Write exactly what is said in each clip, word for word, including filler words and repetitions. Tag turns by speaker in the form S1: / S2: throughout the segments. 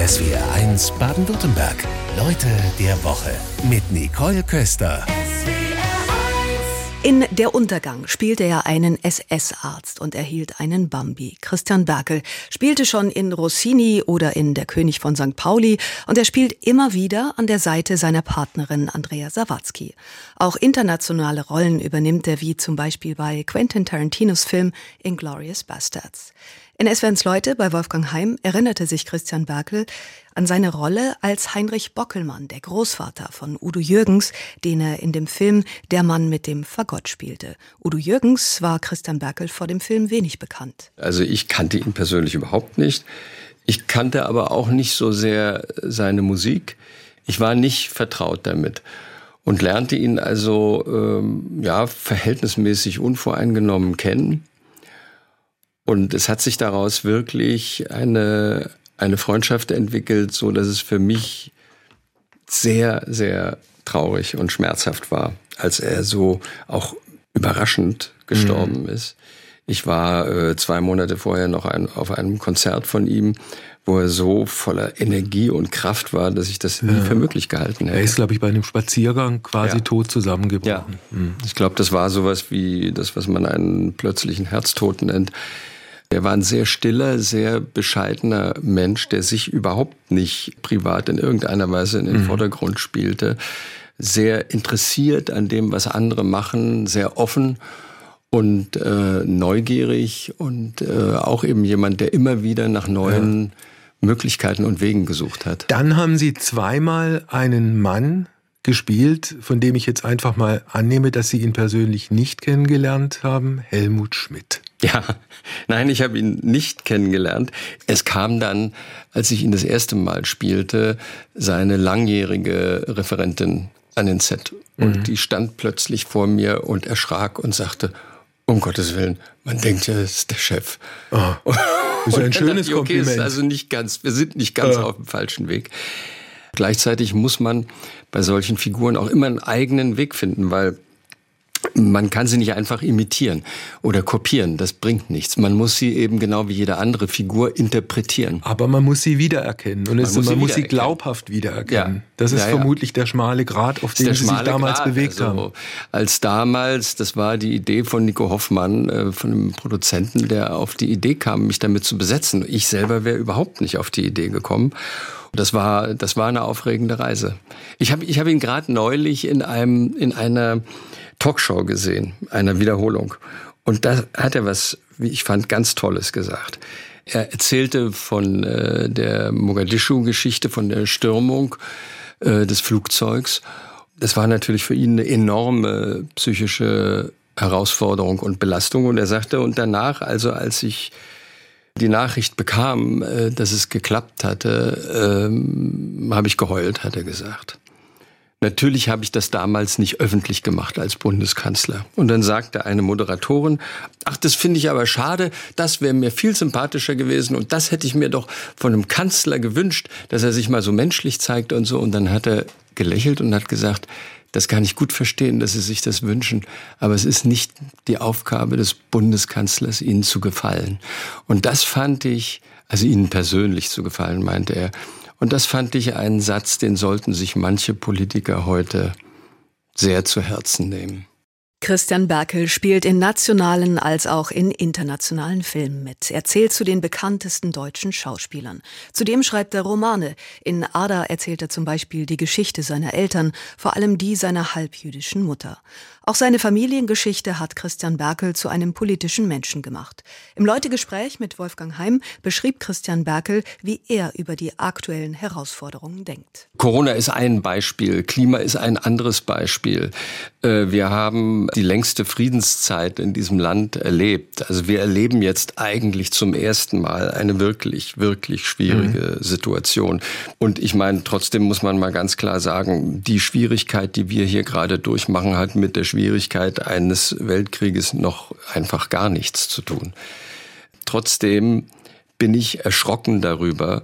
S1: S W R eins Baden-Württemberg. Leute der Woche mit Nicole Köster.
S2: In Der Untergang spielte er einen S S-Arzt und erhielt einen Bambi. Christian Berkel spielte schon in Rossini oder in Der König von Sankt Pauli und er spielt immer wieder an der Seite seiner Partnerin Andrea Sawatzki. Auch internationale Rollen übernimmt er, wie zum Beispiel bei Quentin Tarantinos Film Inglourious Basterds. In S W R eins Leute bei Wolfgang Heim erinnerte sich Christian Berkel an seine Rolle als Heinrich Bockelmann, der Großvater von Udo Jürgens, den er in dem Film Der Mann mit dem Fagott spielte. Udo Jürgens war Christian Berkel vor dem Film wenig bekannt.
S3: Also ich kannte ihn persönlich überhaupt nicht. Ich kannte aber auch nicht so sehr seine Musik. Ich war nicht vertraut damit und lernte ihn also ähm, ja verhältnismäßig unvoreingenommen kennen. Und es hat sich daraus wirklich eine, eine Freundschaft entwickelt, so dass es für mich sehr, sehr traurig und schmerzhaft war, als er so auch überraschend gestorben mhm. ist. Ich war äh, zwei Monate vorher noch ein, auf einem Konzert von ihm, wo er so voller Energie und Kraft war, dass ich das nie ja. für möglich gehalten hätte.
S4: Er ist, glaube ich, bei einem Spaziergang quasi ja. tot zusammengebrochen.
S3: Ja. Mhm. Ich glaube, das war sowas wie das, was man einen plötzlichen Herztod nennt. Er war ein sehr stiller, sehr bescheidener Mensch, der sich überhaupt nicht privat in irgendeiner Weise in den mhm. Vordergrund spielte. Sehr interessiert an dem, was andere machen, sehr offen und äh, neugierig und äh, auch eben jemand, der immer wieder nach neuen ja. Möglichkeiten und Wegen gesucht hat.
S4: Dann haben Sie zweimal einen Mann gespielt, von dem ich jetzt einfach mal annehme, dass Sie ihn persönlich nicht kennengelernt haben, Helmut Schmidt.
S3: Ja, nein, ich habe ihn nicht kennengelernt. Es kam dann, als ich ihn das erste Mal spielte, seine langjährige Referentin an den Set. Und mhm. die stand plötzlich vor mir und erschrak und sagte, um Gottes Willen, man denkt ja, das ist der Chef.
S4: Oh, das ist ein schönes ich, okay, Kompliment.
S3: Ist also nicht ganz, wir sind nicht ganz ja. auf dem falschen Weg. Gleichzeitig muss man bei solchen Figuren auch immer einen eigenen Weg finden, weil man kann sie nicht einfach imitieren oder kopieren, das bringt nichts. Man muss sie eben genau wie jede andere Figur interpretieren.
S4: Aber man muss sie wiedererkennen und man, es, muss, man sie muss sie glaubhaft wiedererkennen. Ja. Das ist ja, ja. vermutlich der schmale Grat, auf dem sie sich damals Grat. bewegt also, haben.
S3: Als damals, das war die Idee von Nico Hoffmann, äh, von einem Produzenten, der auf die Idee kam, mich damit zu besetzen. Ich selber wäre überhaupt nicht auf die Idee gekommen. Das war, das war eine aufregende Reise. Ich habe ich hab ihn gerade neulich in einem, in einer Talkshow gesehen, einer Wiederholung. Und da hat er was, wie ich fand, ganz Tolles gesagt. Er erzählte von äh, der Mogadischu-Geschichte, von der Stürmung äh, des Flugzeugs. Das war natürlich für ihn eine enorme psychische Herausforderung und Belastung. Und er sagte, und danach, also als ich die Nachricht bekam, äh, dass es geklappt hatte, äh, habe ich geheult, hat er gesagt. Natürlich habe ich das damals nicht öffentlich gemacht als Bundeskanzler. Und dann sagte eine Moderatorin, ach, das finde ich aber schade, das wäre mir viel sympathischer gewesen und das hätte ich mir doch von einem Kanzler gewünscht, dass er sich mal so menschlich zeigt und so. Und dann hat er gelächelt und hat gesagt, das kann ich gut verstehen, dass Sie sich das wünschen, aber es ist nicht die Aufgabe des Bundeskanzlers, Ihnen zu gefallen. Und das fand ich, also Ihnen persönlich zu gefallen, meinte er. Und das fand ich einen Satz, den sollten sich manche Politiker heute sehr zu Herzen nehmen.
S2: Christian Berkel spielt in nationalen als auch in internationalen Filmen mit. Er zählt zu den bekanntesten deutschen Schauspielern. Zudem schreibt er Romane. In Ada erzählt er zum Beispiel die Geschichte seiner Eltern, vor allem die seiner halbjüdischen Mutter. Auch seine Familiengeschichte hat Christian Berkel zu einem politischen Menschen gemacht. Im Leutegespräch mit Wolfgang Heim beschrieb Christian Berkel, wie er über die aktuellen Herausforderungen denkt.
S3: Corona ist ein Beispiel, Klima ist ein anderes Beispiel. Wir haben die längste Friedenszeit in diesem Land erlebt. Also wir erleben jetzt eigentlich zum ersten Mal eine wirklich, wirklich schwierige mhm. Situation. Und ich meine, trotzdem muss man mal ganz klar sagen, die Schwierigkeit, die wir hier gerade durchmachen, hat mit der Schwierigkeit eines Weltkrieges noch einfach gar nichts zu tun. Trotzdem bin ich erschrocken darüber,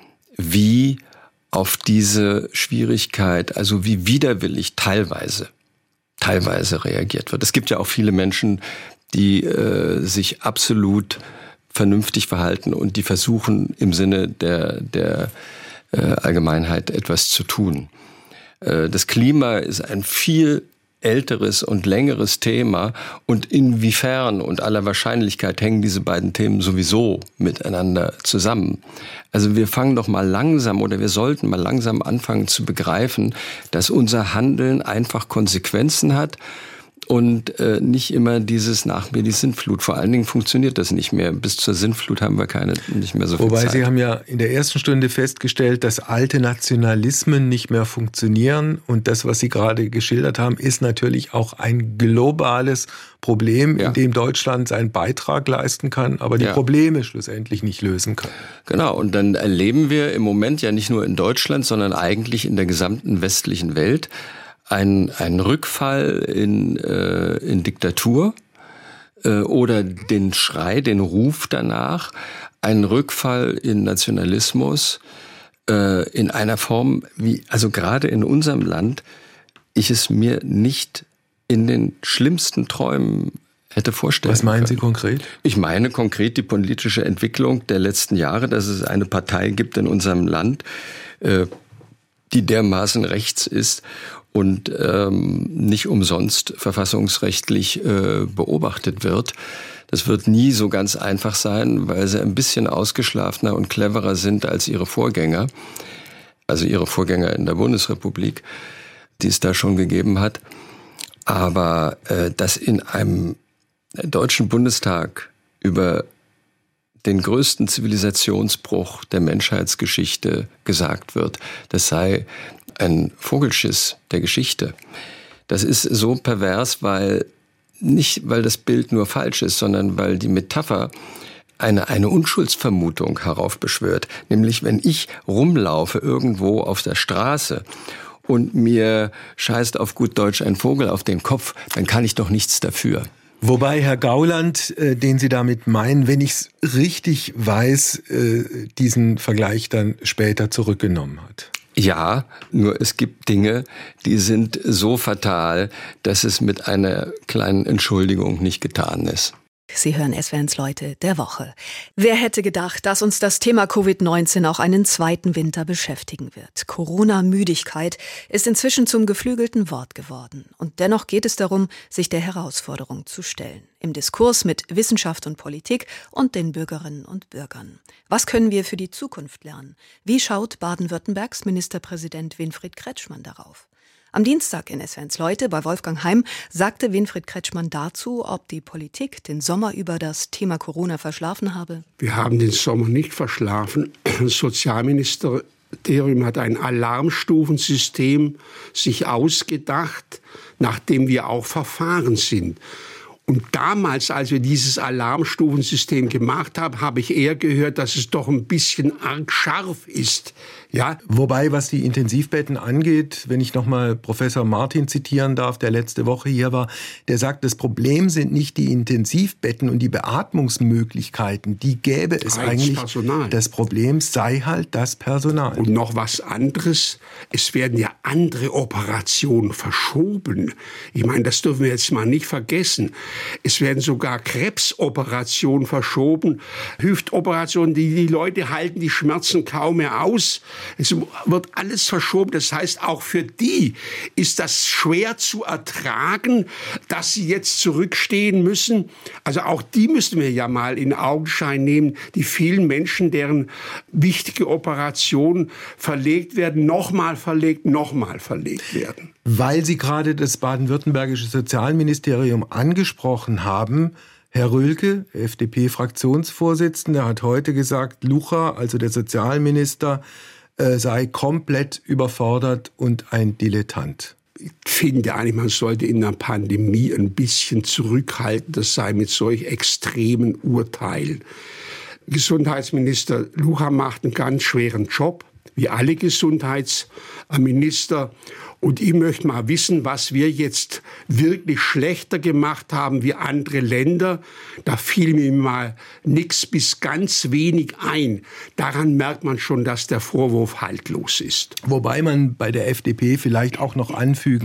S3: wie auf diese Schwierigkeit, also wie widerwillig teilweise teilweise reagiert wird. Es gibt ja auch viele Menschen, die äh, sich absolut vernünftig verhalten und die versuchen im Sinne der der äh, Allgemeinheit etwas zu tun. Äh, das Klima ist ein viel älteres und längeres Thema und inwiefern und aller Wahrscheinlichkeit hängen diese beiden Themen sowieso miteinander zusammen. Also wir fangen doch mal langsam oder wir sollten mal langsam anfangen zu begreifen, dass unser Handeln einfach Konsequenzen hat und äh, nicht immer dieses nach mir die Sintflut. Vor allen Dingen funktioniert das nicht mehr. Bis zur Sintflut haben wir keine, nicht mehr so viel
S4: Wobei
S3: Zeit.
S4: Sie haben ja in der ersten Stunde festgestellt, dass alte Nationalismen nicht mehr funktionieren. Und das, was Sie gerade geschildert haben, ist natürlich auch ein globales Problem, ja. in dem Deutschland seinen Beitrag leisten kann, aber die ja. Probleme schlussendlich nicht lösen kann.
S3: Genau, und dann erleben wir im Moment ja nicht nur in Deutschland, sondern eigentlich in der gesamten westlichen Welt Ein, ein Rückfall in, äh, in Diktatur äh, oder den Schrei, den Ruf danach, ein Rückfall in Nationalismus äh, in einer Form, wie also gerade in unserem Land ich es mir nicht in den schlimmsten Träumen hätte vorstellen können.
S4: Was meinen Sie konkret?
S3: Ich meine konkret die politische Entwicklung der letzten Jahre, dass es eine Partei gibt in unserem Land, äh, die dermaßen rechts ist und ähm, nicht umsonst verfassungsrechtlich äh, beobachtet wird. Das wird nie so ganz einfach sein, weil sie ein bisschen ausgeschlafener und cleverer sind als ihre Vorgänger, also ihre Vorgänger in der Bundesrepublik, die es da schon gegeben hat. Aber äh, dass in einem Deutschen Bundestag über den größten Zivilisationsbruch der Menschheitsgeschichte gesagt wird, das sei ein Vogelschiss der Geschichte. Das ist so pervers, weil nicht, weil das Bild nur falsch ist, sondern weil die Metapher eine, eine Unschuldsvermutung heraufbeschwört. Nämlich, wenn ich rumlaufe irgendwo auf der Straße und mir scheißt auf gut Deutsch ein Vogel auf den Kopf, dann kann ich doch nichts dafür.
S4: Wobei Herr Gauland, äh, den Sie damit meinen, wenn ich es richtig weiß, äh, diesen Vergleich dann später zurückgenommen hat.
S3: Ja, nur es gibt Dinge, die sind so fatal, dass es mit einer kleinen Entschuldigung nicht getan ist.
S2: Sie hören S W R's Leute der Woche. Wer hätte gedacht, dass uns das Thema Covid neunzehn auch einen zweiten Winter beschäftigen wird? Corona-Müdigkeit ist inzwischen zum geflügelten Wort geworden. Und dennoch geht es darum, sich der Herausforderung zu stellen. Im Diskurs mit Wissenschaft und Politik und den Bürgerinnen und Bürgern. Was können wir für die Zukunft lernen? Wie schaut Baden-Württembergs Ministerpräsident Winfried Kretschmann darauf? Am Dienstag in S W R's Leute bei Wolfgang Heim sagte Winfried Kretschmann dazu, ob die Politik den Sommer über das Thema Corona verschlafen habe.
S5: Wir haben den Sommer nicht verschlafen. Das Sozialministerium hat ein Alarmstufensystem sich ausgedacht, nach dem wir auch verfahren sind. Und damals, als wir dieses Alarmstufensystem gemacht haben, habe ich eher gehört, dass es doch ein bisschen arg scharf ist. Ja.
S4: Wobei, was die Intensivbetten angeht, wenn ich nochmal Professor Martin zitieren darf, der letzte Woche hier war, der sagt, das Problem sind nicht die Intensivbetten und die Beatmungsmöglichkeiten, die gäbe es eigentlich.
S5: Personal.
S4: Das Problem sei halt das Personal.
S5: Und noch was anderes, es werden ja andere Operationen verschoben. Ich meine, das dürfen wir jetzt mal nicht vergessen. Es werden sogar Krebsoperationen verschoben, Hüftoperationen, die, die Leute halten die Schmerzen kaum mehr aus. Es wird alles verschoben. Das heißt, auch für die ist das schwer zu ertragen, dass sie jetzt zurückstehen müssen. Also auch die müssen wir ja mal in Augenschein nehmen. Die vielen Menschen, deren wichtige Operationen verlegt werden, nochmal verlegt, nochmal verlegt werden.
S4: Weil Sie gerade das baden-württembergische Sozialministerium angesprochen haben, Herr Röhlke, F D P-Fraktionsvorsitzender, hat heute gesagt, Lucha, also der Sozialminister, äh, sei komplett überfordert und ein Dilettant.
S5: Ich finde eigentlich, man sollte in der Pandemie ein bisschen zurückhaltender sein mit solch extremen Urteilen. Gesundheitsminister Lucha macht einen ganz schweren Job, wie alle Gesundheitsminister. Und ich möchte mal wissen, was wir jetzt wirklich schlechter gemacht haben wie andere Länder. Da fiel mir mal nichts bis ganz wenig ein. Daran merkt man schon, dass der Vorwurf haltlos ist.
S4: Wobei man bei der F D P vielleicht auch noch anfügen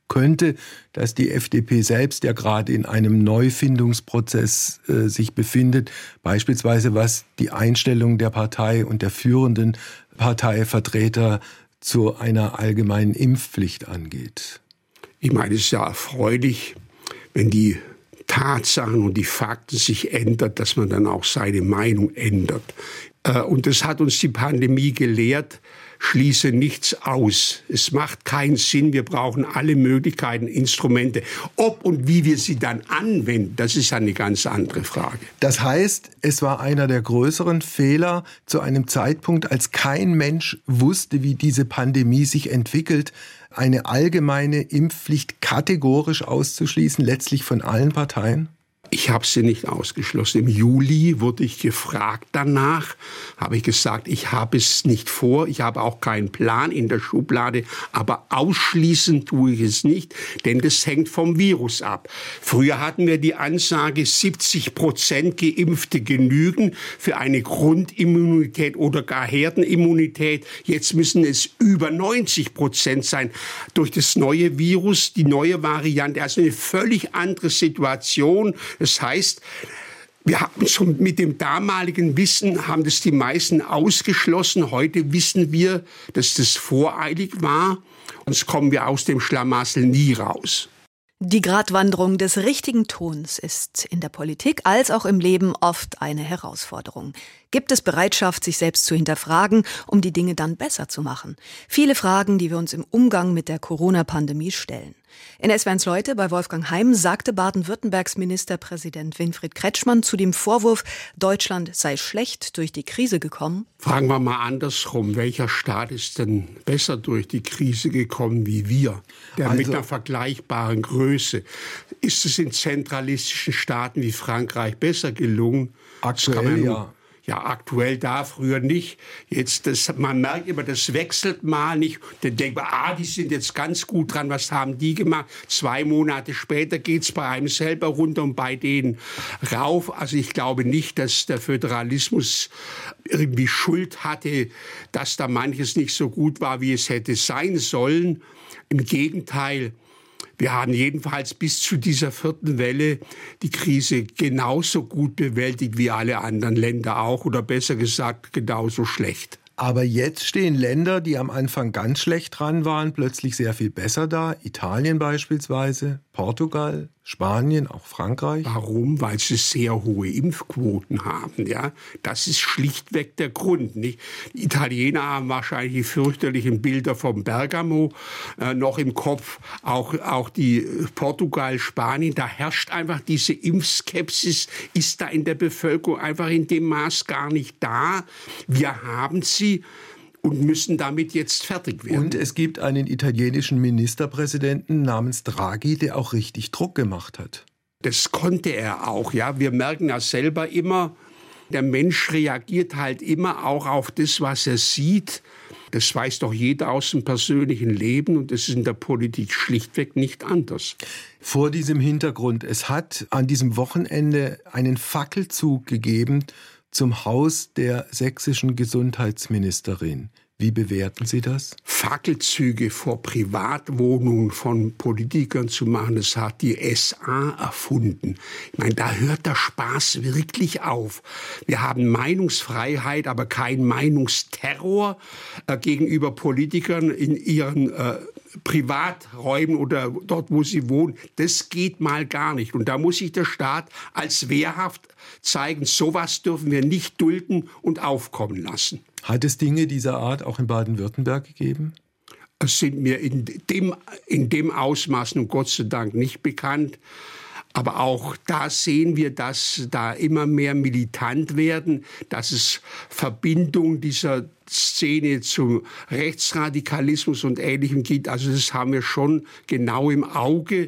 S4: könnte, dass die F D P selbst ja gerade in einem Neufindungsprozess äh, sich befindet, beispielsweise was die Einstellung der Partei und der führenden Parteivertreter zu einer allgemeinen Impfpflicht angeht.
S5: Ich meine, es ist ja erfreulich, wenn die Tatsachen und die Fakten sich ändern, dass man dann auch seine Meinung ändert. Und das hat uns die Pandemie gelehrt. Schließe nichts aus. Es macht keinen Sinn. Wir brauchen alle Möglichkeiten, Instrumente. Ob und wie wir sie dann anwenden, das ist eine ganz andere Frage.
S4: Das heißt, es war einer der größeren Fehler zu einem Zeitpunkt, als kein Mensch wusste, wie diese Pandemie sich entwickelt, eine allgemeine Impfpflicht kategorisch auszuschließen, letztlich von allen Parteien?
S5: Ich habe sie nicht ausgeschlossen. Im Juli wurde ich gefragt danach, habe ich gesagt, ich habe es nicht vor, ich habe auch keinen Plan in der Schublade, aber ausschließen tue ich es nicht, denn das hängt vom Virus ab. Früher hatten wir die Ansage, siebzig Prozent Geimpfte genügen für eine Grundimmunität oder gar Herdenimmunität. Jetzt müssen es über neunzig Prozent sein. Durch das neue Virus, die neue Variante, also eine völlig andere Situation. Das heißt, wir haben schon mit dem damaligen Wissen, haben das die meisten ausgeschlossen. Heute wissen wir, dass das voreilig war. Und jetzt kommen wir aus dem Schlamassel nie raus.
S2: Die Gratwanderung des richtigen Tons ist in der Politik als auch im Leben oft eine Herausforderung. Gibt es Bereitschaft, sich selbst zu hinterfragen, um die Dinge dann besser zu machen? Viele Fragen, die wir uns im Umgang mit der Corona-Pandemie stellen. In S W R eins Leute bei Wolfgang Heim sagte Baden-Württembergs Ministerpräsident Winfried Kretschmann zu dem Vorwurf, Deutschland sei schlecht durch die Krise gekommen.
S5: Fragen wir mal andersrum, welcher Staat ist denn besser durch die Krise gekommen wie wir? Der also, mit einer vergleichbaren Größe. Ist es in zentralistischen Staaten wie Frankreich besser gelungen?
S4: Aktuell ja.
S5: Ja, aktuell da, früher nicht. Jetzt, das, man merkt immer, das wechselt mal nicht. Dann denkt man, ah, die sind jetzt ganz gut dran, was haben die gemacht? Zwei Monate später geht's bei einem selber runter und bei denen rauf. Also ich glaube nicht, dass der Föderalismus irgendwie Schuld hatte, dass da manches nicht so gut war, wie es hätte sein sollen. Im Gegenteil. Wir haben jedenfalls bis zu dieser vierten Welle die Krise genauso gut bewältigt wie alle anderen Länder auch, oder besser gesagt genauso schlecht.
S4: Aber jetzt stehen Länder, die am Anfang ganz schlecht dran waren, plötzlich sehr viel besser da. Italien beispielsweise, Portugal, Spanien, auch Frankreich.
S5: Warum? Weil sie sehr hohe Impfquoten haben. Ja? Das ist schlichtweg der Grund. Nicht? Die Italiener haben wahrscheinlich die fürchterlichen Bilder vom Bergamo äh, noch im Kopf. Auch, auch die Portugal, Spanien, da herrscht einfach diese Impfskepsis, ist da in der Bevölkerung einfach in dem Maß gar nicht da. Wir haben sie und müssen damit jetzt fertig werden.
S4: Und es gibt einen italienischen Ministerpräsidenten namens Draghi, der auch richtig Druck gemacht hat.
S5: Das konnte er auch, ja. Wir merken ja selber immer, der Mensch reagiert halt immer auch auf das, was er sieht. Das weiß doch jeder aus dem persönlichen Leben und das ist in der Politik schlichtweg nicht anders.
S4: Vor diesem Hintergrund, es hat an diesem Wochenende einen Fackelzug gegeben zum Haus der sächsischen Gesundheitsministerin. Wie bewerten Sie das?
S5: Fackelzüge vor Privatwohnungen von Politikern zu machen, das hat die S A erfunden. Ich meine, da hört der Spaß wirklich auf. Wir haben Meinungsfreiheit, aber kein Meinungsterror äh, gegenüber Politikern in ihren äh, Privaträumen oder dort, wo sie wohnen. Das geht mal gar nicht. Und da muss sich der Staat als wehrhaft zeigen, sowas dürfen wir nicht dulden und aufkommen lassen.
S4: Hat es Dinge dieser Art auch in Baden-Württemberg gegeben?
S5: Es sind mir in dem, in dem Ausmaß nun Gott sei Dank nicht bekannt. Aber auch da sehen wir, dass da immer mehr militant werden, dass es Verbindung dieser Szene zum Rechtsradikalismus und Ähnlichem gibt. Also das haben wir schon genau im Auge.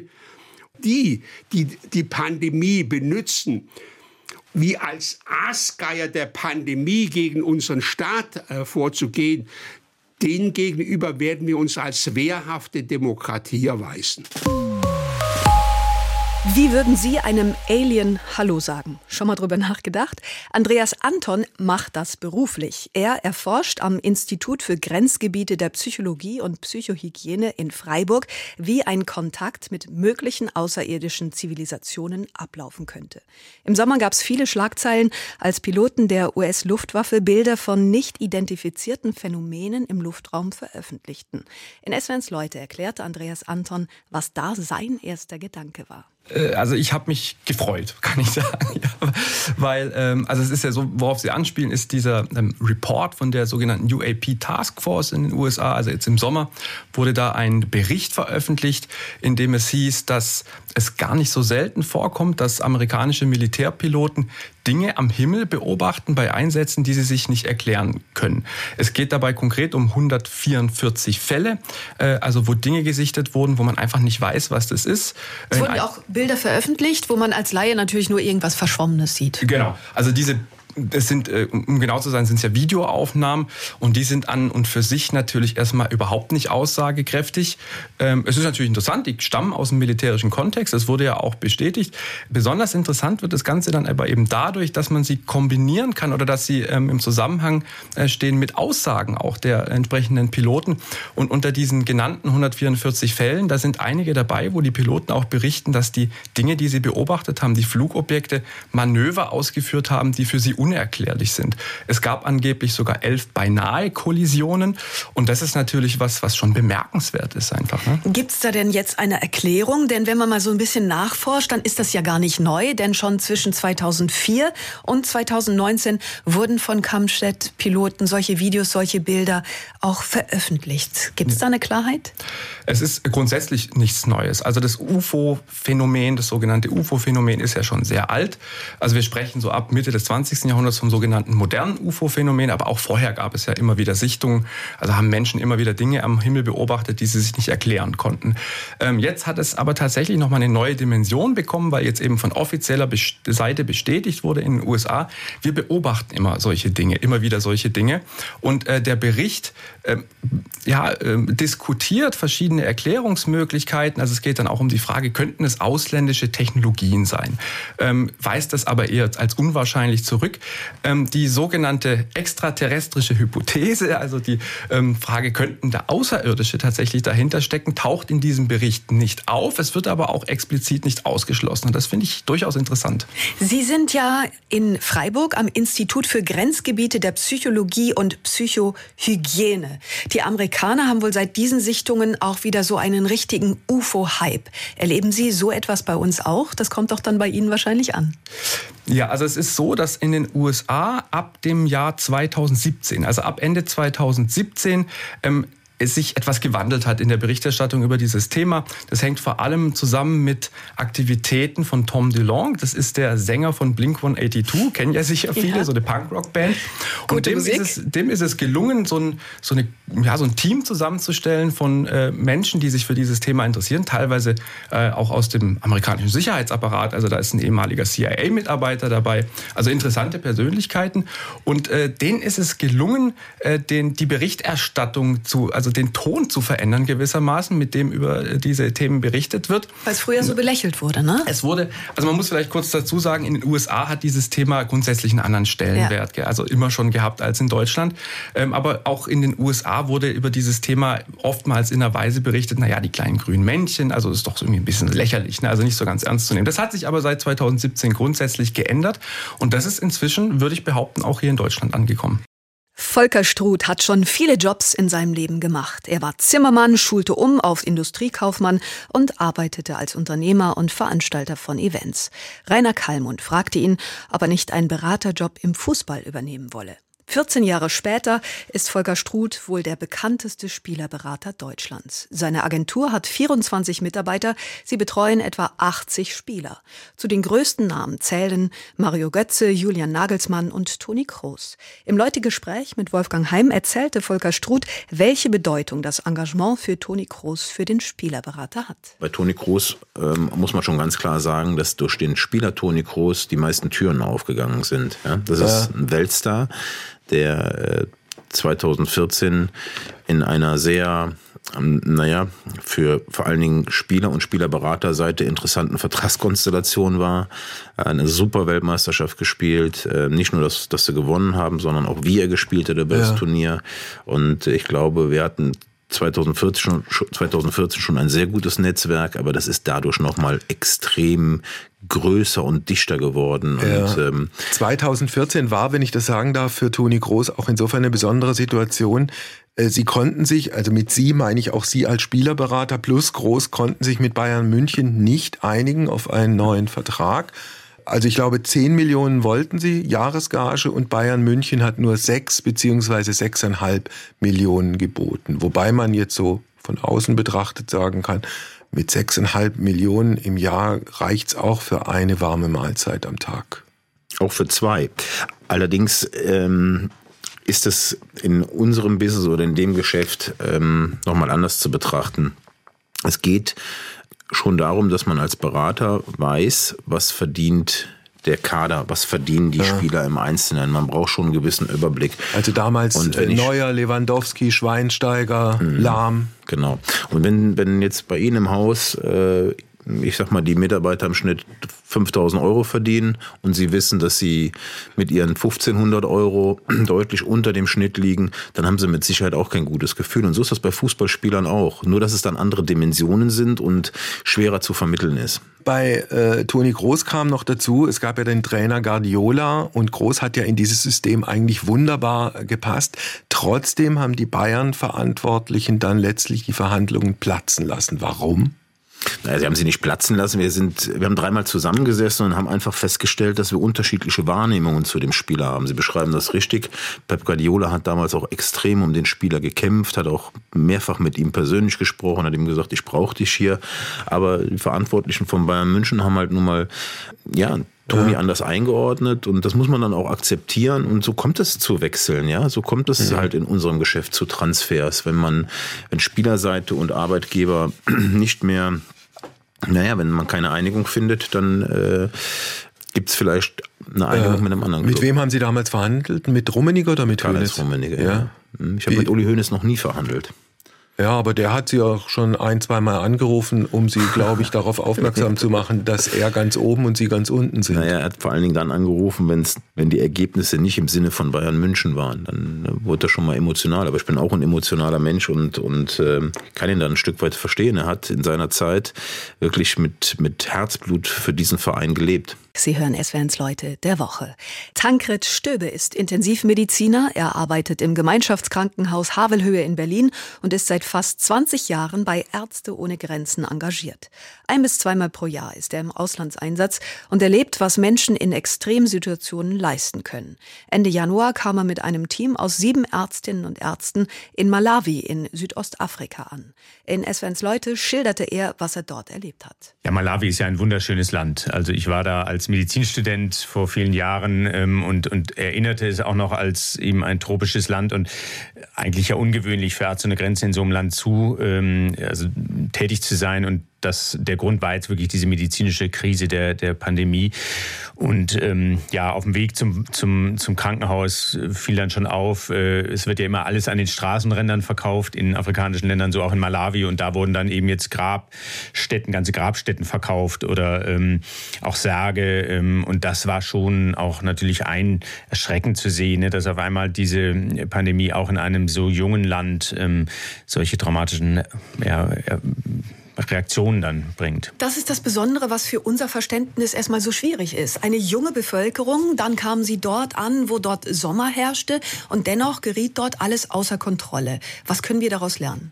S5: Die, die die Pandemie benutzen, wie als Aasgeier der Pandemie gegen unseren Staat äh, vorzugehen, denen gegenüber werden wir uns als wehrhafte Demokratie erweisen.
S2: Wie würden Sie einem Alien Hallo sagen? Schon mal drüber nachgedacht? Andreas Anton macht das beruflich. Er erforscht am Institut für Grenzgebiete der Psychologie und Psychohygiene in Freiburg, wie ein Kontakt mit möglichen außerirdischen Zivilisationen ablaufen könnte. Im Sommer gab es viele Schlagzeilen, als Piloten der U S-Luftwaffe Bilder von nicht identifizierten Phänomenen im Luftraum veröffentlichten. In S W R's Leute erklärte Andreas Anton, was da sein erster Gedanke war.
S6: Also ich habe mich gefreut, kann ich sagen, ja, weil ähm, also es ist ja so, worauf Sie anspielen, ist dieser ähm, Report von der sogenannten U A P Task Force in den U S A. Also jetzt im Sommer wurde da ein Bericht veröffentlicht, in dem es hieß, dass es gar nicht so selten vorkommt, dass amerikanische Militärpiloten Dinge am Himmel beobachten bei Einsätzen, die sie sich nicht erklären können. Es geht dabei konkret um hundertvierundvierzig Fälle, äh, also wo Dinge gesichtet wurden, wo man einfach nicht weiß, was das ist.
S2: Es wurden ja auch Bilder veröffentlicht, wo man als Laie natürlich nur irgendwas Verschwommenes sieht.
S6: Genau, also diese Es sind, um genau zu sein, sind es ja Videoaufnahmen und die sind an und für sich natürlich erstmal überhaupt nicht aussagekräftig. Es ist natürlich interessant, die stammen aus dem militärischen Kontext, das wurde ja auch bestätigt. Besonders interessant wird das Ganze dann aber eben dadurch, dass man sie kombinieren kann oder dass sie im Zusammenhang stehen mit Aussagen auch der entsprechenden Piloten. Und unter diesen genannten hundertvierundvierzig Fällen, da sind einige dabei, wo die Piloten auch berichten, dass die Dinge, die sie beobachtet haben, die Flugobjekte, Manöver ausgeführt haben, die für sie unerklärlich sind. Es gab angeblich sogar elf beinahe Kollisionen und das ist natürlich was, was schon bemerkenswert ist einfach. Ne?
S2: Gibt es da denn jetzt eine Erklärung? Denn wenn man mal so ein bisschen nachforscht, dann ist das ja gar nicht neu, denn schon zwischen zweitausendvier und zweitausendneunzehn wurden von Kampfjet-Piloten solche Videos, solche Bilder auch veröffentlicht. Gibt es da eine Klarheit?
S6: Es ist grundsätzlich nichts Neues. Also das U F O-Phänomen, das sogenannte U F O-Phänomen ist ja schon sehr alt. Also wir sprechen so ab Mitte des zwanzigsten Jahrhunderts vom sogenannten modernen U F O-Phänomen, aber auch vorher gab es ja immer wieder Sichtungen. Also haben Menschen immer wieder Dinge am Himmel beobachtet, die sie sich nicht erklären konnten. Ähm, jetzt hat es aber tatsächlich nochmal eine neue Dimension bekommen, weil jetzt eben von offizieller Seite bestätigt wurde in den U S A, wir beobachten immer solche Dinge, immer wieder solche Dinge. Und äh, der Bericht äh, ja, äh, diskutiert verschiedene Erklärungsmöglichkeiten. Also es geht dann auch um die Frage, könnten es ausländische Technologien sein? Ähm, weist das aber eher als unwahrscheinlich zurück. Ähm, die sogenannte extraterrestrische Hypothese, also die ähm, Frage, könnten da Außerirdische tatsächlich dahinter stecken, taucht in diesem Bericht nicht auf. Es wird aber auch explizit nicht ausgeschlossen. Und das finde ich durchaus interessant.
S2: Sie sind ja in Freiburg am Institut für Grenzgebiete der Psychologie und Psychohygiene. Die Amerikaner haben wohl seit diesen Sichtungen auch wieder so einen richtigen U F O-Hype. Erleben Sie so etwas bei uns auch? Das kommt doch dann bei Ihnen wahrscheinlich an.
S6: Ja, also es ist so, dass in den U S A ab dem Jahr zweitausendsiebzehn, also ab Ende zweitausendsiebzehn, ähm, es sich etwas gewandelt hat in der Berichterstattung über dieses Thema. Das hängt vor allem zusammen mit Aktivitäten von Tom DeLonge. Das ist der Sänger von Blink hundertzweiundachtzig, kennen ja sicher viele, ja. So eine Punkrock-Band. Und dem ist, es, dem ist es gelungen, so ein, so, eine, ja, so ein Team zusammenzustellen von äh, Menschen, die sich für dieses Thema interessieren, teilweise äh, auch aus dem amerikanischen Sicherheitsapparat. Also da ist ein ehemaliger C I A-Mitarbeiter dabei, also interessante Persönlichkeiten. Und äh, denen ist es gelungen, äh, den, die Berichterstattung zu, also den Ton zu verändern gewissermaßen, mit dem über diese Themen berichtet wird.
S2: Weil es früher so belächelt wurde, ne?
S6: Es wurde, also man muss vielleicht kurz dazu sagen, in den U S A hat dieses Thema grundsätzlich einen anderen Stellenwert, ja. Also immer schon gehabt als in Deutschland. Ähm, aber auch in den U S A wurde über dieses Thema oftmals in einer Weise berichtet, naja, die kleinen grünen Männchen, also das ist doch irgendwie ein bisschen lächerlich, ne? Also nicht so ganz ernst zu nehmen. Das hat sich aber seit zweitausendsiebzehn grundsätzlich geändert und das ist inzwischen, würde ich behaupten, auch hier in Deutschland angekommen.
S2: Volker Struth hat schon viele Jobs in seinem Leben gemacht. Er war Zimmermann, schulte um auf Industriekaufmann und arbeitete als Unternehmer und Veranstalter von Events. Rainer Kallmund fragte ihn, ob er nicht einen Beraterjob im Fußball übernehmen wolle. vierzehn Jahre später ist Volker Struth wohl der bekannteste Spielerberater Deutschlands. Seine Agentur hat vierundzwanzig Mitarbeiter, sie betreuen etwa achtzig Spieler. Zu den größten Namen zählen Mario Götze, Julian Nagelsmann und Toni Kroos. Im Leute-Gespräch mit Wolfgang Heim erzählte Volker Struth, welche Bedeutung das Engagement für Toni Kroos für den Spielerberater hat.
S7: Bei Toni Kroos ähm, muss man schon ganz klar sagen, dass durch den Spieler Toni Kroos die meisten Türen aufgegangen sind. Ja? Das ja. ist ein Weltstar, der zweitausendvierzehn in einer sehr naja, für vor allen Dingen Spieler und Spielerberaterseite interessanten Vertragskonstellation war. Eine super Weltmeisterschaft gespielt. Nicht nur, dass, dass sie gewonnen haben, sondern auch wie er gespielt hat über ja. das Turnier. Und ich glaube, wir hatten zweitausendvierzehn schon, zweitausendvierzehn schon ein sehr gutes Netzwerk, aber das ist dadurch nochmal extrem größer und dichter geworden.
S4: Ja.
S7: Und, ähm,
S4: zweitausendvierzehn war, wenn ich das sagen darf, für Toni Kroos auch insofern eine besondere Situation. Sie konnten sich, also mit Sie meine ich auch Sie als Spielerberater plus Kroos, konnten sich mit Bayern München nicht einigen auf einen neuen Vertrag. Also ich glaube, zehn Millionen wollten sie, Jahresgage, und Bayern München hat nur sechs beziehungsweise sechseinhalb Millionen geboten. Wobei man jetzt so von außen betrachtet sagen kann, mit sechseinhalb Millionen im Jahr reicht's auch für eine warme Mahlzeit am Tag.
S7: Auch für zwei. Allerdings ähm, ist es in unserem Business oder in dem Geschäft ähm, nochmal anders zu betrachten. Es geht schon darum, dass man als Berater weiß, was verdient der Kader, was verdienen die ja. Spieler im Einzelnen. Man braucht schon einen gewissen Überblick.
S4: Also damals
S7: und wenn
S4: Neuer, Lewandowski, Schweinsteiger, mh, Lahm.
S7: Genau. Und wenn, wenn jetzt bei Ihnen im Haus, äh, ich sag mal, die Mitarbeiter im Schnitt fünftausend Euro verdienen und Sie wissen, dass Sie mit Ihren fünfzehnhundert Euro deutlich unter dem Schnitt liegen, dann haben Sie mit Sicherheit auch kein gutes Gefühl. Und so ist das bei Fußballspielern auch. Nur, dass es dann andere Dimensionen sind und schwerer zu vermitteln ist.
S4: Bei äh, Toni Kroos kam noch dazu, es gab ja den Trainer Guardiola und Kroos hat ja in dieses System eigentlich wunderbar gepasst. Trotzdem haben die Bayern-Verantwortlichen dann letztlich die Verhandlungen platzen lassen. Warum?
S7: Naja, sie haben sie nicht platzen lassen. Wir sind, wir haben dreimal zusammengesessen und haben einfach festgestellt, dass wir unterschiedliche Wahrnehmungen zu dem Spieler haben. Sie beschreiben das richtig. Pep Guardiola hat damals auch extrem um den Spieler gekämpft, hat auch mehrfach mit ihm persönlich gesprochen, hat ihm gesagt, ich brauche dich hier. Aber die Verantwortlichen von Bayern München haben halt nun mal, ja, Toni ja. anders eingeordnet und das muss man dann auch akzeptieren und so kommt es zu Wechseln, ja, so kommt es ja. halt in unserem Geschäft zu Transfers, wenn man, wenn Spielerseite und Arbeitgeber nicht mehr, naja, wenn man keine Einigung findet, dann äh, gibt es vielleicht eine Einigung äh, mit einem anderen Club.
S4: Mit wem haben Sie damals verhandelt? Mit Rummenigge oder mit Hoeneß?
S7: Karl-Heinz Rummenigge, ja. ja. Ich habe mit Uli Hoeneß noch nie verhandelt.
S4: Ja, aber der hat sie auch schon ein, zwei Mal angerufen, um sie, glaube ich, darauf aufmerksam zu machen, dass er ganz oben und sie ganz unten sind.
S7: Naja, er hat vor allen Dingen dann angerufen, wenn's, wenn die Ergebnisse nicht im Sinne von Bayern München waren. Dann wurde er schon mal emotional. Aber ich bin auch ein emotionaler Mensch und, und äh, kann ihn dann ein Stück weit verstehen. Er hat in seiner Zeit wirklich mit, mit Herzblut für diesen Verein gelebt.
S2: Sie hören S W R's Leute der Woche. Tankred Stöbe ist Intensivmediziner. Er arbeitet im Gemeinschaftskrankenhaus Havelhöhe in Berlin und ist seit fast zwanzig Jahren bei Ärzte ohne Grenzen engagiert. Ein- bis zweimal pro Jahr ist er im Auslandseinsatz und erlebt, was Menschen in Extremsituationen leisten können. Ende Januar kam er mit einem Team aus sieben Ärztinnen und Ärzten in Malawi in Südostafrika an. In S W R's Leute schilderte er, was er dort erlebt hat.
S8: Ja, Malawi ist ja ein wunderschönes Land. Also ich war da als Medizinstudent vor vielen Jahren ähm, und, und erinnerte es auch noch als eben ein tropisches Land und eigentlich ja ungewöhnlich für Ärzte ohne Grenzen in so einem Land zu ähm, also tätig zu sein. Und das, der Grund war jetzt wirklich diese medizinische Krise der, der Pandemie. Und ähm, ja, auf dem Weg zum, zum, zum Krankenhaus fiel dann schon auf, äh, es wird ja immer alles an den Straßenrändern verkauft, in afrikanischen Ländern, so auch in Malawi. Und da wurden dann eben jetzt Grabstätten, ganze Grabstätten verkauft oder ähm, auch Särge. Ähm, und das war schon auch natürlich ein erschreckend zu sehen, ne, dass auf einmal diese Pandemie auch in einem so jungen Land ähm, solche traumatischen ja, ja, Reaktionen dann bringt.
S2: Das ist das Besondere, was für unser Verständnis erstmal so schwierig ist. Eine junge Bevölkerung, dann kamen sie dort an, wo dort Sommer herrschte und dennoch geriet dort alles außer Kontrolle. Was können wir daraus lernen?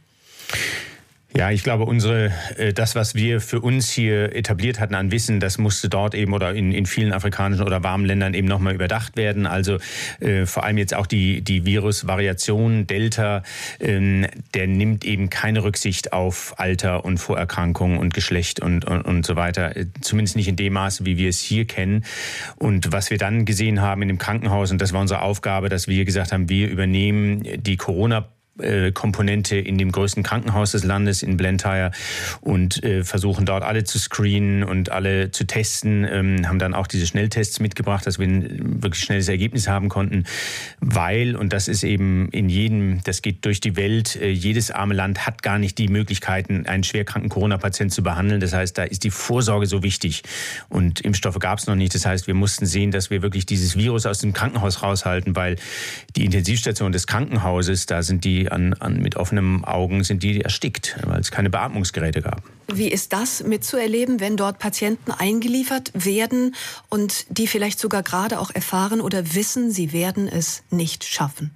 S8: Ja, ich glaube, unsere, das, was wir für uns hier etabliert hatten an Wissen, das musste dort eben oder in, in vielen afrikanischen oder warmen Ländern eben nochmal überdacht werden. Also äh, vor allem jetzt auch die, die Virusvariation Delta, ähm, der nimmt eben keine Rücksicht auf Alter und Vorerkrankungen und Geschlecht und, und, und so weiter. Zumindest nicht in dem Maße, wie wir es hier kennen. Und was wir dann gesehen haben in dem Krankenhaus, und das war unsere Aufgabe, dass wir gesagt haben, wir übernehmen die Corona Komponente in dem größten Krankenhaus des Landes in Blantyre und äh, versuchen dort alle zu screenen und alle zu testen, ähm, haben dann auch diese Schnelltests mitgebracht, dass wir ein wirklich schnelles Ergebnis haben konnten, weil, und das ist eben in jedem, das geht durch die Welt, äh, jedes arme Land hat gar nicht die Möglichkeiten, einen schwerkranken Corona-Patienten zu behandeln. Das heißt, da ist die Vorsorge so wichtig und Impfstoffe gab es noch nicht. Das heißt, wir mussten sehen, dass wir wirklich dieses Virus aus dem Krankenhaus raushalten, weil die Intensivstation des Krankenhauses, da sind die An, an, mit offenen Augen sind die erstickt, weil es keine Beatmungsgeräte gab.
S2: Wie ist das mitzuerleben, wenn dort Patienten eingeliefert werden und die vielleicht sogar gerade auch erfahren oder wissen, sie werden es nicht schaffen?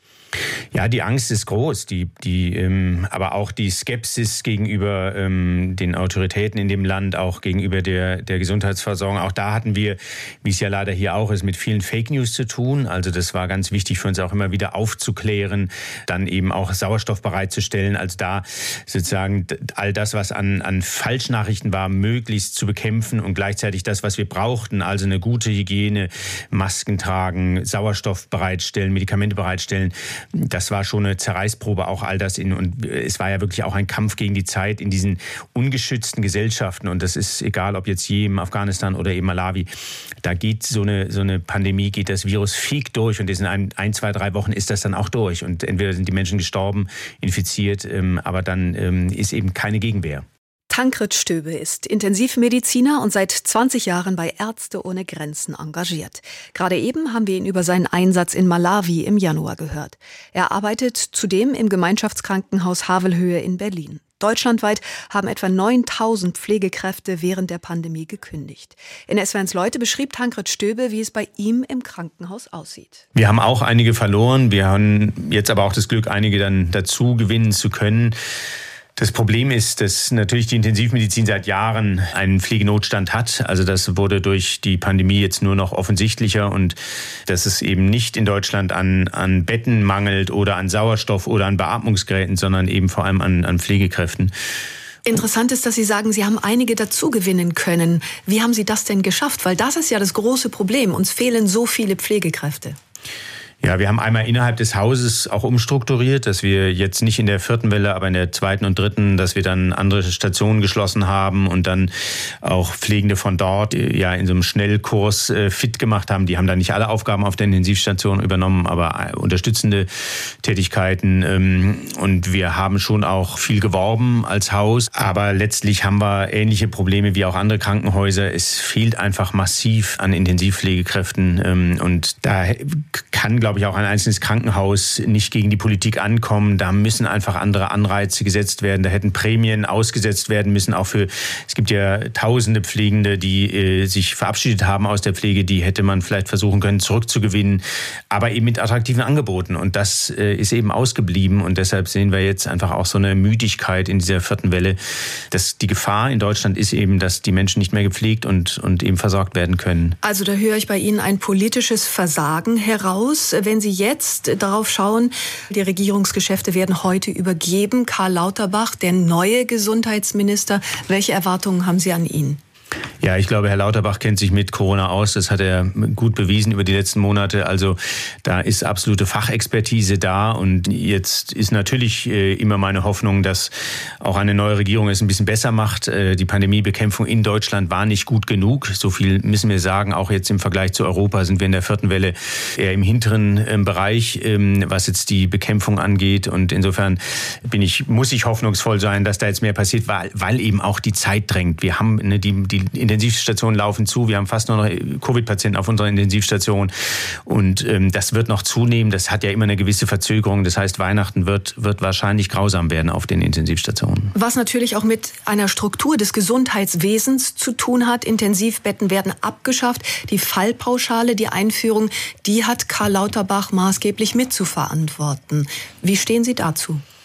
S8: Ja, die Angst ist groß, die, die, ähm, aber auch die Skepsis gegenüber ähm, den Autoritäten in dem Land, auch gegenüber der, der Gesundheitsversorgung. Auch da hatten wir, wie es ja leider hier auch ist, mit vielen Fake News zu tun. Also das war ganz wichtig für uns auch immer wieder aufzuklären, dann eben auch Sauerstoff bereitzustellen. Also da sozusagen all das, was an, an Falschnachrichten war, möglichst zu bekämpfen und gleichzeitig das, was wir brauchten, also eine gute Hygiene, Masken tragen, Sauerstoff bereitstellen, Medikamente bereitstellen. Das war schon eine Zerreißprobe, auch all das in, und es war ja wirklich auch ein Kampf gegen die Zeit in diesen ungeschützten Gesellschaften, und das ist egal, ob jetzt Jemen, Afghanistan oder eben Malawi, da geht so eine, so eine Pandemie, geht das Virus fegt durch, und in ein, ein, zwei, drei Wochen ist das dann auch durch, und entweder sind die Menschen gestorben, infiziert, ähm, aber dann ähm, ist eben keine Gegenwehr.
S2: Tancred Stöbe ist Intensivmediziner und seit zwanzig Jahren bei Ärzte ohne Grenzen engagiert. Gerade eben haben wir ihn über seinen Einsatz in Malawi im Januar gehört. Er arbeitet zudem im Gemeinschaftskrankenhaus Havelhöhe in Berlin. Deutschlandweit haben etwa neuntausend Pflegekräfte während der Pandemie gekündigt. In S W R eins Leute beschrieb Tancred Stöbe, wie es bei ihm im Krankenhaus aussieht.
S8: Wir haben auch einige verloren. Wir haben jetzt aber auch das Glück, einige dann dazu gewinnen zu können. Das Problem ist, dass natürlich die Intensivmedizin seit Jahren einen Pflegenotstand hat. Also das wurde durch die Pandemie jetzt nur noch offensichtlicher, und dass es eben nicht in Deutschland an, an Betten mangelt oder an Sauerstoff oder an Beatmungsgeräten, sondern eben vor allem an, an Pflegekräften.
S2: Interessant ist, dass Sie sagen, Sie haben einige dazu gewinnen können. Wie haben Sie das denn geschafft? Weil das ist ja das große Problem. Uns fehlen so viele Pflegekräfte.
S8: Ja, wir haben einmal innerhalb des Hauses auch umstrukturiert, dass wir jetzt nicht in der vierten Welle, aber in der zweiten und dritten, dass wir dann andere Stationen geschlossen haben und dann auch Pflegende von dort ja in so einem Schnellkurs äh, fit gemacht haben. Die haben dann nicht alle Aufgaben auf der Intensivstation übernommen, aber unterstützende Tätigkeiten. Ähm, und wir haben schon auch viel geworben als Haus, aber letztlich haben wir ähnliche Probleme wie auch andere Krankenhäuser. Es fehlt einfach massiv an Intensivpflegekräften, ähm, und da kann, glaube ich, auch ein einzelnes Krankenhaus nicht gegen die Politik ankommen. Da müssen einfach andere Anreize gesetzt werden. Da hätten Prämien ausgesetzt werden müssen, auch für, es gibt ja tausende Pflegende, die äh, sich verabschiedet haben aus der Pflege, die hätte man vielleicht versuchen können zurückzugewinnen, aber eben mit attraktiven Angeboten. Und das äh, ist eben ausgeblieben, und deshalb sehen wir jetzt einfach auch so eine Müdigkeit in dieser vierten Welle. Das, die Gefahr in Deutschland ist eben, dass die Menschen nicht mehr gepflegt und, und eben versorgt werden können.
S2: Also da höre ich bei Ihnen ein politisches Versagen heraus. Wenn Sie jetzt darauf schauen, die Regierungsgeschäfte werden heute übergeben. Karl Lauterbach, der neue Gesundheitsminister. Welche Erwartungen haben Sie an ihn?
S8: Ja, ich glaube, Herr Lauterbach kennt sich mit Corona aus. Das hat er gut bewiesen über die letzten Monate. Also da ist absolute Fachexpertise da. Und jetzt ist natürlich äh, immer meine Hoffnung, dass auch eine neue Regierung es ein bisschen besser macht. Äh, die Pandemiebekämpfung in Deutschland war nicht gut genug. So viel müssen wir sagen. Auch jetzt im Vergleich zu Europa sind wir in der vierten Welle eher im hinteren äh, Bereich, ähm, was jetzt die Bekämpfung angeht. Und insofern bin ich, muss ich hoffnungsvoll sein, dass da jetzt mehr passiert, weil, weil eben auch die Zeit drängt. Wir haben ne, die, die Intensivstationen laufen zu. Wir haben fast nur noch Covid-Patienten auf unserer Intensivstation. Und ähm, das wird noch zunehmen. Das hat ja immer eine gewisse Verzögerung. Das heißt, Weihnachten wird, wird wahrscheinlich grausam werden auf den Intensivstationen.
S2: Was natürlich auch mit einer Struktur des Gesundheitswesens zu tun hat. Intensivbetten werden abgeschafft. Die Fallpauschale, die Einführung, die hat Karl Lauterbach maßgeblich mitzuverantworten. Wie stehen Sie dazu?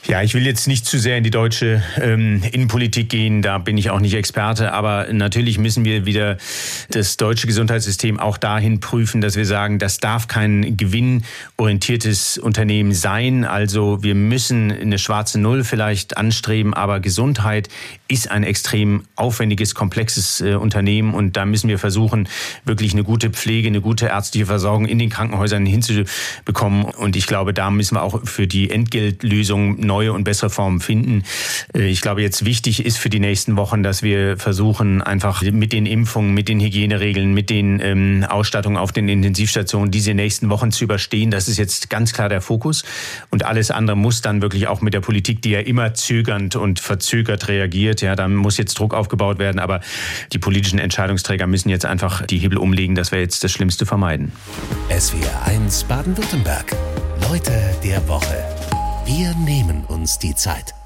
S8: Ja, ich will jetzt nicht zu sehr in die deutsche ähm, Innenpolitik gehen, da bin ich auch nicht Experte, aber natürlich müssen wir wieder das deutsche Gesundheitssystem auch dahin prüfen, dass wir sagen, das darf kein gewinnorientiertes Unternehmen sein. Also wir müssen eine schwarze Null vielleicht anstreben, aber Gesundheit ist ein extrem aufwendiges, komplexes äh, Unternehmen und da müssen wir versuchen, wirklich eine gute Pflege, eine gute ärztliche Versorgung in den Krankenhäusern hinzubekommen. Und ich glaube, da müssen wir auch für die Entgeltlösung neue und bessere Formen finden. Ich glaube, jetzt wichtig ist für die nächsten Wochen, dass wir versuchen, einfach mit den Impfungen, mit den Hygieneregeln, mit den ähm, Ausstattungen auf den Intensivstationen diese nächsten Wochen zu überstehen. Das ist jetzt ganz klar der Fokus. Und alles andere muss dann wirklich auch mit der Politik, die ja immer zögernd und verzögert reagiert. Ja, da muss jetzt Druck aufgebaut werden. Aber die politischen Entscheidungsträger müssen jetzt einfach die Hebel umlegen, dass wir jetzt das Schlimmste vermeiden.
S1: S W R eins Baden-Württemberg. Leute der Woche. Wir nehmen uns die Zeit.